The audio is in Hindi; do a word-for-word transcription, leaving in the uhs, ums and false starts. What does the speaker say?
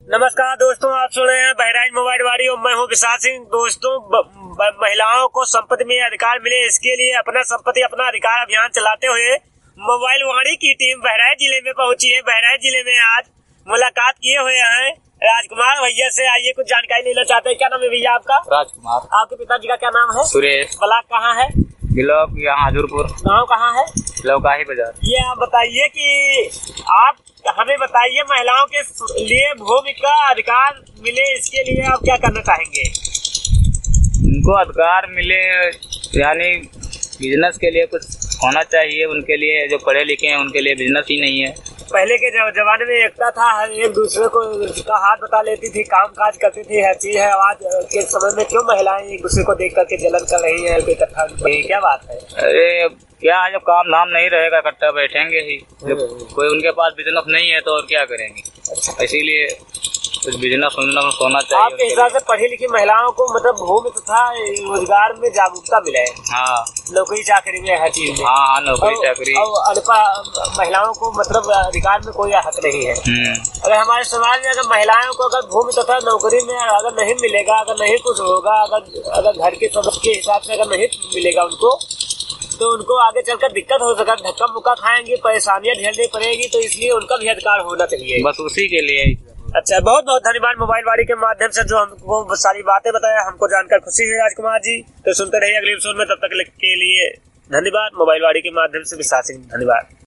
नमस्कार दोस्तों, आप सुन रहे हैं बहराइच मोबाइल वाड़ी और मैं हूं विशाल सिंह। दोस्तों, महिलाओं को संपत्ति में अधिकार मिले, इसके लिए अपना संपत्ति अपना अधिकार अभियान चलाते हुए मोबाइल वाड़ी की टीम बहराइच जिले में पहुंची है। बहराइच जिले में आज मुलाकात किए हुए हैं राजकुमार भैया से। आइए कुछ जानकारी लेना चाहते हैं। क्या नाम है भैया आपका? राजकुमार। आपके पिताजी का क्या नाम है? सुरेश। ब्लॉक कहाँ है? ब्लॉक यहाँ हजूरपुर। गाँव कहाँ है? लौकाही बाजार। ये आप बताइए कि आप हमें बताइए, महिलाओं के लिए भूमि का अधिकार मिले, इसके लिए आप क्या करना चाहेंगे? उनको अधिकार मिले यानी बिजनेस के लिए कुछ होना चाहिए उनके लिए। जो पढ़े लिखे हैं उनके लिए बिजनेस ही नहीं है। पहले के जमाने में एकता था, हर एक दूसरे को का हाथ बता लेती थी, काम काज करती थी, हर चीज है। आज के समय में क्यों महिलाएं एक दूसरे को देख करके जलन कर रही है? इकट्ठा क्या बात है? अरे क्या है, जब काम धाम नहीं रहेगा इकट्ठा बैठेंगे ही। जब कोई उनके पास बिजनेस नहीं है तो और क्या करेंगे? अच्छा। इसीलिए कुछ बिजनेस होना चाहिए। आपके हिसाब से पढ़ी लिखी महिलाओं को मतलब भूमि तथा रोजगार में जागरूकता मिले? हाँ, नौकरी चाकरी में, हर चीज में। हाँ हाँ, नौकरी चाकरी। और अल्पा महिलाओं को मतलब अधिकार में कोई हक नहीं है। अगर हमारे समाज में अगर महिलाओं को अगर भूमि तथा नौकरी में अगर नहीं मिलेगा, अगर नहीं कुछ होगा, अगर अगर घर के सदस्य के हिसाब से अगर नहीं मिलेगा उनको, तो उनको आगे चलकर दिक्कत हो सकता है, धक्का मुक्का खाएंगे, परेशानियां झेलनी पड़ेगी। तो इसलिए उनका भी अधिकार होना चाहिए, बस उसी के लिए। अच्छा, बहुत बहुत धन्यवाद मोबाइल वाड़ी के माध्यम से जो हमको सारी बातें बताया, हमको जानकर खुशी है राजकुमार जी। तो सुनते रहिए अगले एपिसोड में, तब तक के लिए धन्यवाद। मोबाइल वाड़ी के माध्यम से विशाल सिंह, धन्यवाद।